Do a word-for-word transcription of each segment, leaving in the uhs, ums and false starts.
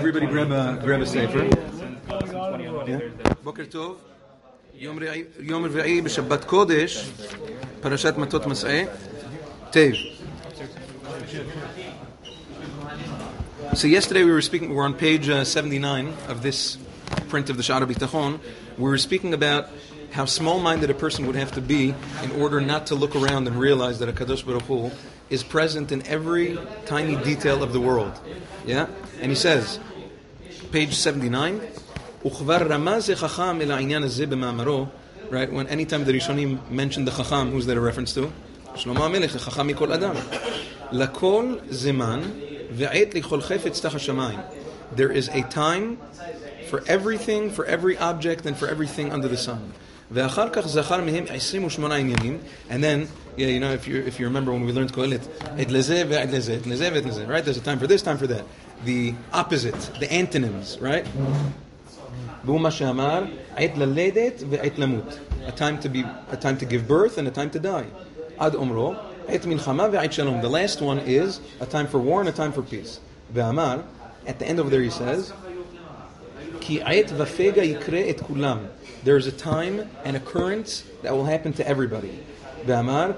everybody grab a grab a sefer. Boker Tov. Yom Revi'i b'Shabbat Kodesh. Parashat Matot Mas'eh. Tev. So yesterday we were speaking. We're on page uh, seventy-nine of this print of the Sha'ar HaBitachon. We were speaking about how small-minded a person would have to be in order not to look around and realize that HaKadosh Baruch Hu is present in every tiny detail of the world. Yeah? And he says, page seventy-nine, Uchvar ramaz chacham el ha'inyan hazeh b'ma'amaro, right? When anytime the Rishonim mention the Chacham, who's that a reference to? Shlomo HaMelech, Chacham mikol adam. Lakol zeman ve'et lichol chefetz tach hashamayim. There is a time for everything, for every object, and for everything under the sun. And then, yeah, you know, if you if you remember when we learned Kohelet, right? There's a time for this, time for that. The opposite, the antonyms, right? A time to be, a time to give birth and a time to die. Ad omro, the last one is a time for war and a time for peace. At the end over there he says, there is a time and occurrence that will happen to everybody. Remember,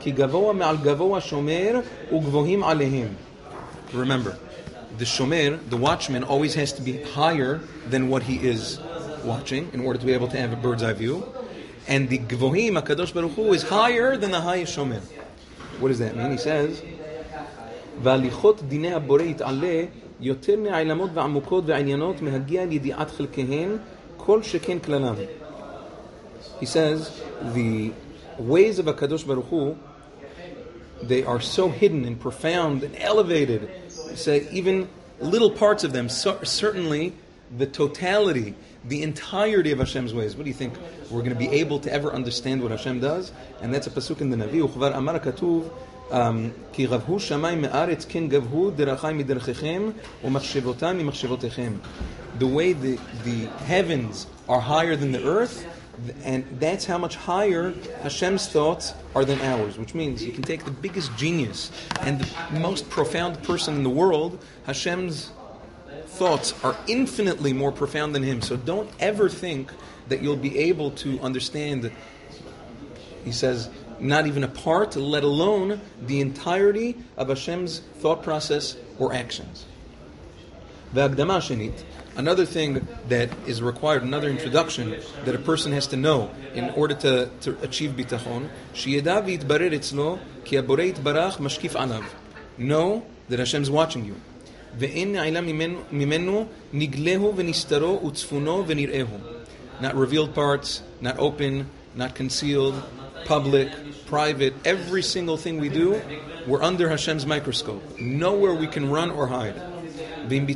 the shomer, the watchman, always has to be higher than what he is watching in order to be able to have a bird's eye view. And the gvohim, HaKadosh Baruch Hu, is higher than the highest shomer. What does that mean? He says, "V'alichot dinei haborei yit'aleh יותר מהעלמות והעמוקות והעניינות מהגיע לידיעת חלקיהן כל שכן כללם." He says, the ways of HaKadosh Baruch Hu, they are so hidden and profound and elevated. Say, even little parts of them, so, certainly the totality, the entirety of Hashem's ways. What do you think? We're going to be able to ever understand what Hashem does? And that's a pasuk in the Navi. Uchvar amar katuv, כי גבהו שמיים מארץ כן גבהו דרכי מדרכיכם ומחשבותם ממחשבותיכם. The way the, the heavens are higher than the earth, and that's how much higher Hashem's thoughts are than ours, which means you can take the biggest genius and the most profound person in the world, Hashem's thoughts are infinitely more profound than him. So don't ever think that you'll be able to understand, he says, not even a part, let alone the entirety of Hashem's thought process or actions. V'agdama shenit, another thing that is required, another introduction that a person has to know in order to, to achieve bitachon, sheyeda v'yitbarer etzlo ki haborei yitbarach mashkif alav. Know that Hashem's watching you. Ve'en na'ila mimenu niglehu v'nistaro utzfuno v'nir'ehu. Not revealed parts, not open, not concealed, public, private, every single thing we do, we're under Hashem's microscope. Nowhere we can run or hide. And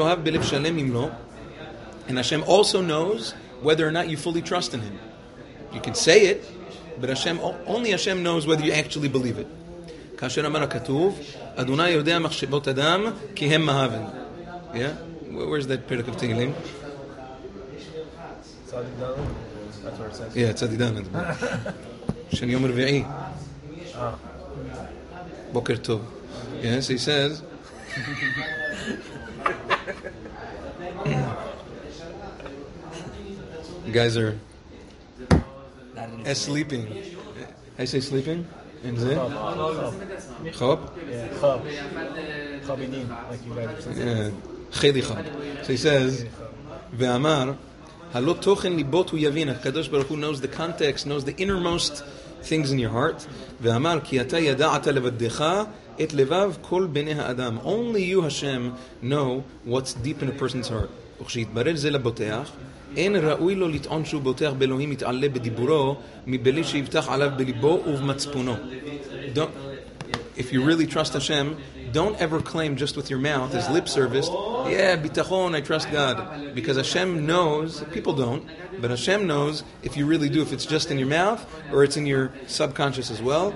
Hashem also knows whether or not you fully trust in Him. You can say it, but Hashem, only Hashem knows whether you actually believe it. Yeah? Where's that Perek of Tehillim? That's where it says. Yeah, Tzadidan. Shen Yom Revi'i. Boker Tov. Yes, he says. You guys are as sleeping. I say sleeping? In Zeh? Chab? Yeah, Chab. Chabinin, like you guys are saying. Yeah, Chedi Chab. So he says, Ve'amar, Halo tochen libot hu yavin. HaKadosh Baruch Hu knows the context, knows the innermost things in your heart. Ve'amar ki ata yada'ata levaddecha et levav kol bnei ha'adam. Only you, Hashem, know what's deep in a person's heart. וכשהתברר זה לבוטח, אין ראוי לו לטעון שהוא בוטח באלוהים יתעלה בדיבורו מבלי שיבטח עליו בליבו ובמצפונו. If you really trust Hashem, don't ever claim just with your mouth as lip service, yeah, bitachon, I trust God. Because Hashem knows, people don't, but Hashem knows if you really do, if it's just in your mouth or it's in your subconscious as well.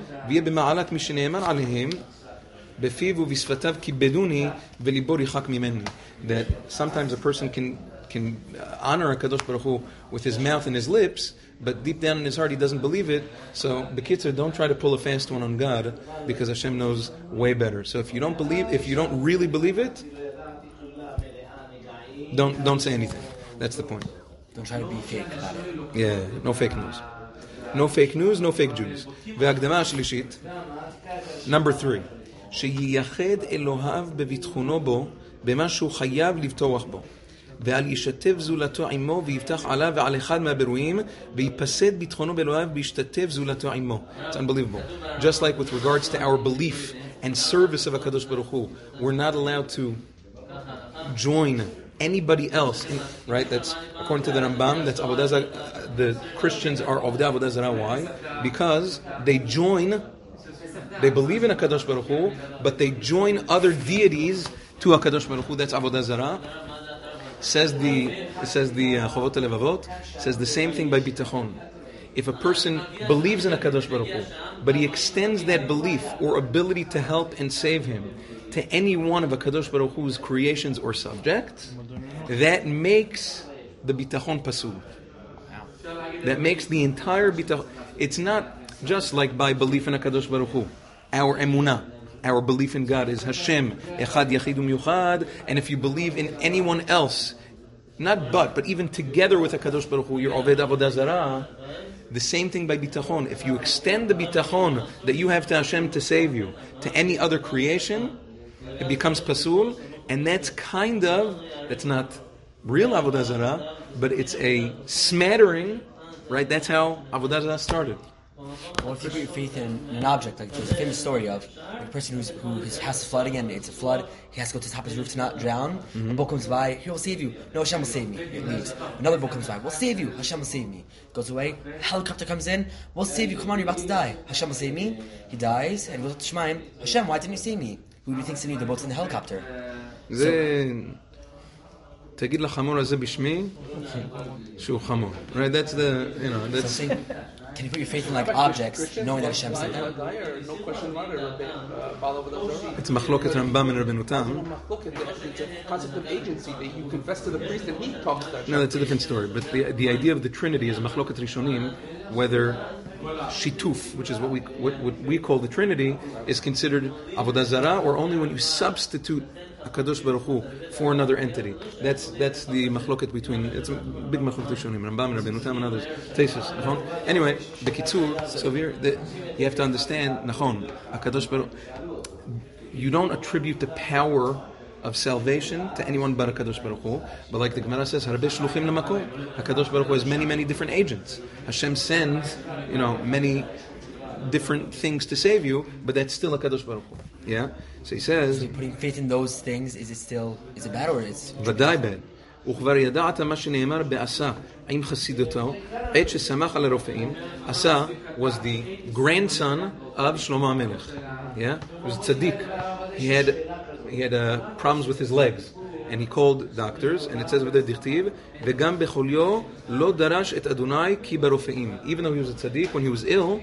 That sometimes a person can can honor HaKadosh Baruch Hu with his mouth and his lips, but deep down in his heart he doesn't believe it. So, Bekitzer, don't try to pull a fast one on God, because Hashem knows way better. So if you don't believe, if you don't really believe it, Don't don't say anything. That's the point. Don't try to be fake about it. Yeah, no fake news. No fake news, no fake Jews. והקדמה השלישית, number three, שייחד אלוהיו בביטחונו בו, במה שהוא חייב לבטוח בו. ועל ישתף זולתו עמו ויפתח עליו ועל אחד מהברואים ויפסד ביטחונו באלוהיו וישתתף זולתו עמו. It's unbelievable. Just like with regards to our belief and service of HaKadosh Baruch Hu, we're not allowed to join anybody else, in, right? That's according to the Rambam. That's Avodah Zarah. The Christians are Avodah Avodah Zarah. Why? Because they join. They believe in HaKadosh Baruch Hu, but they join other deities to HaKadosh Baruch Hu. That's Avodah Zarah. Says the it says the uh, Chovot HaLevavot says the same thing by bitachon. If a person believes in HaKadosh Baruch Hu, but he extends that belief or ability to help and save him to any one of HaKadosh Baruch Hu's creations or subjects, that makes the bitachon pasul. That makes the entire bitachon. It's not just like by belief in HaKadosh Baruch Hu. Our emunah, our belief in God is Hashem, Echad Yachid U'Miyuchad, and if you believe in anyone else, not but, but even together with HaKadosh Baruch Hu, you're Oved Avodah Zarah. The same thing by bitachon. If you extend the bitachon that you have to Hashem to save you to any other creation, it becomes pasul, and that's kind of, that's not real Avodah Zarah, but it's a smattering, right? That's how Avodah Zarah started. Well, if you put your faith in an object, like there's a famous story of a person who's, who his house is flooding and it's a flood, he has to go to the top of his roof to not drown. Mm-hmm. A boat comes by, he will save you. No, Hashem will save me. It leaves. Another boat comes by, we'll save you. Hashem will save me. Goes away. Helicopter comes in, we'll save you. Come on, you're about to die. Hashem will save me. He dies and goes up to Shemaim. Hashem, why didn't you save me? Who do you think's in need? The boat's in the helicopter. So, תגיד לחמור הזה בשמי שהוא חמור. Right, that's the, you know, that's... So saying, can you put your faith in like objects, knowing that Hashem sent them? No question about it. It's Machloket Rambam and Rabbeinu It's a concept of agency that you confess to the priest and he talks to Hashem. No, that's a different story. But the the idea of the Trinity is Machloket Rishonim, whether Shituf, which is what we what, what we call the Trinity, is considered Avodah Zarah, or only when you substitute HaKadosh Baruch Hu for another entity. That's that's the machloket between, it's a big machloket Rishonim, Rambam, Rabbeinu Tam, and others. Tesis, Nachon. Anyway, the Kitzur, so here, the, you have to understand, Nachon, HaKadosh Baruch Hu, you don't attribute the power of salvation to anyone but HaKadosh Baruch Hu, but like the Gemara says, Harbe Shluchim L'Makom. HaKadosh Baruch Hu has many, many different agents. Hashem sends, you know, many different things to save you, but that's still HaKadosh Baruch Hu. Yeah? So he says... So putting faith in those things, is it still, is it bad or is it... ודאי bad. וכבר ידעת מה שנאמר בעשה עם חסידותו, עת ששמח על הרופאים. עשה was the grandson of Shlomo HaMelech. Yeah? He was a tzaddik. He had, he had uh, problems with his legs. And he called doctors, and it says with the dichtiv, וגם בחוליו לא דרש את אדוני כי ברופאים. Even though he was a tzaddik, when he was ill,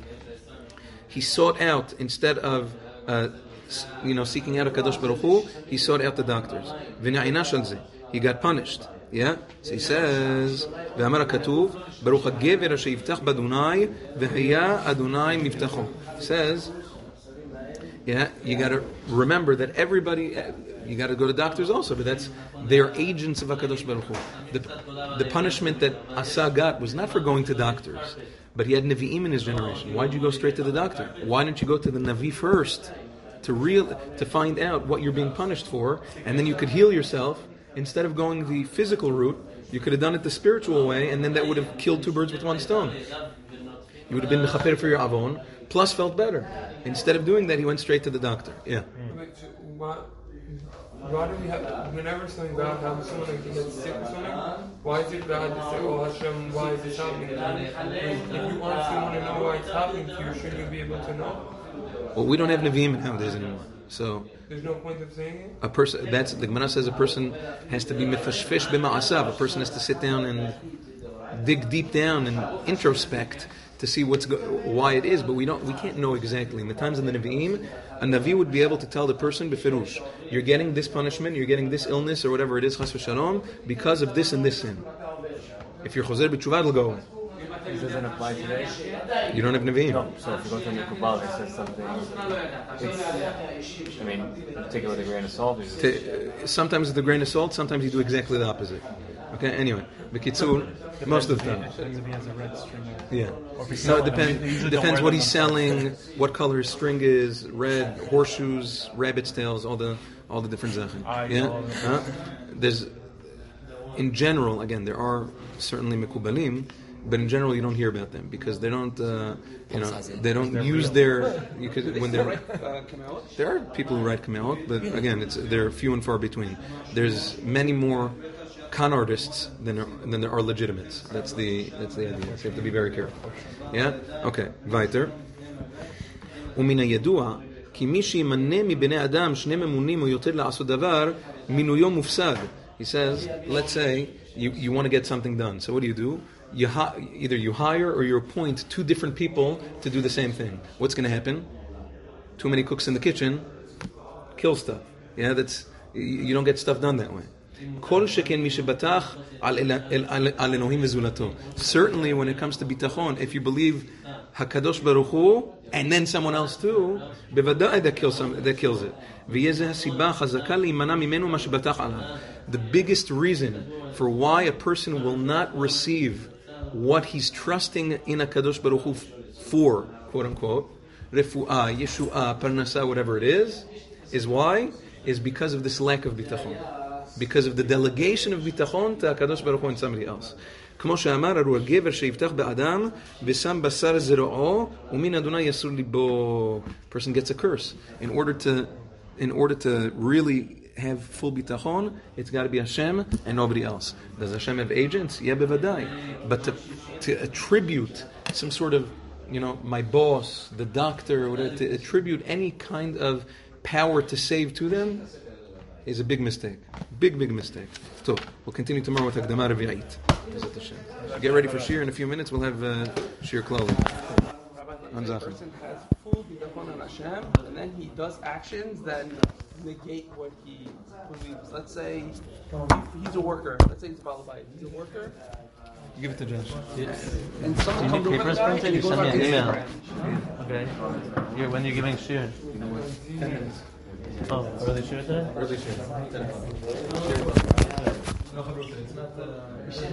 he sought out, instead of uh, you know, seeking out a Kadosh Baruch Hu, he sought out the doctors. V'na'inash al zeh. He got punished. Yeah? So he says, Ve'amar HaKatuv, Baruch HaGever asher yiftach b'Adonai, v'haya Adonai miftacho. He says, yeah, you got to remember that everybody, you got to go to doctors also, but that's, they're agents of HaKadosh Baruch Hu. The, the punishment that Asa got was not for going to doctors, but he had Nevi'im in his generation. Why did you go straight to the doctor? Why didn't you go to the Navi first to real to find out what you're being punished for, and then you could heal yourself? Instead of going the physical route, you could have done it the spiritual way, and then that would have killed two birds with one stone. You would have been mechaper for your avon, plus felt better. Instead of doing that, he went straight to the doctor. Yeah. Why, why do we have, whenever something bad happens, someone like gets sick or something, why is it bad to say, oh Hashem, why is this happening to me? If you honestly want to know why it's happening to you, shouldn't you be able to know? Well, we don't have Nevi'im nowadays anymore. So there's no point of saying it? A person, that's, the Gemara says a person has to be mefashfesh b'ma'asav. A person has to sit down and dig deep down and introspect to see what's go- why it is, but we don't, we can't know exactly. In the times of the Nevi'im, a Navi would be able to tell the person befirush, you're getting this punishment, you're getting this illness or whatever it is, chas v'shalom, because of this and this sin. If you're choser b'tshuva, it'll go away. this doesn't apply today. You don't have Nevi'im. No, so if you go to the Kabbalah, it says something. It's, I mean, take it with a grain of salt. It's Ta- uh, Sometimes with a grain of salt, sometimes you do exactly the opposite. Okay, anyway. B'kitzur, most of the time. Yeah. No, it depends. Depends what he's selling, what color his string is, red, horseshoes, rabbit's tails, all the all the different zachen. Yeah. Huh? There's, in general, again, there are certainly mekubalim, but in general, you don't hear about them because they don't, uh, you know, they don't use their. You could when they're. There are people who write kamelot, but again, it's they're few and far between. There's many more con artists than are, than there are legitimates. That's the that's the idea. So you have to be very careful. Yeah. Okay. Weiter. ומן הידוע כי מי שימנה מבני אדם שני ממונים או יותר לעשות דבר מינויו מופסד. He says, let's say you, you want to get something done. So what do you do? You hi- either you hire or you appoint two different people to do the same thing. What's going to happen? Too many cooks in the kitchen, kill stuff. Yeah, that's you, you don't get stuff done that way. כל שכן מי שבטח על אלוהים וזולתו. Certainly when it comes to bitachon, if you believe HaKadosh Baruch Hu, and then someone else too, בוודאי that kills, some, that kills it. ויהיה זה הסיבה חזקה להימנע ממנו מה שבטח עליו. The biggest reason for why a person will not receive what he's trusting in HaKadosh Baruch Hu for, quote unquote, refuah, yeshuah, parnasa, whatever it is, is why? Is because of this lack of bitachon. Because of the delegation of bitachon to HaKadosh Baruch Hu and somebody else. כמו שאמר, הרי הגבר שיפתח באדם ושם בשר זרועו ומן אדוני יסור ליבו. Person gets a curse. In order to, in order to really have full bitachon, it's got to be Hashem and nobody else. Does Hashem have agents? Yeah, bevadai. But to, to attribute some sort of, you know, my boss, the doctor, whatever, to attribute any kind of power to save to them is a big mistake. Big, big mistake. So, we'll continue tomorrow with Hakdama Revi'it. Get ready for Shir in a few minutes. We'll have uh, Shir clothing. Rabbi, the person has full bitachon on Hashem, and then he does actions that negate what he believes. Let's say he's a worker. Let's say he's a balabait. He's a worker. Give it to Josh. And someone comes over Papers the guy printed? and he You goes send me on an email. Instagram. Okay. You're, when you're giving shir? Ten minutes. Oh, early shir today? Early Shir.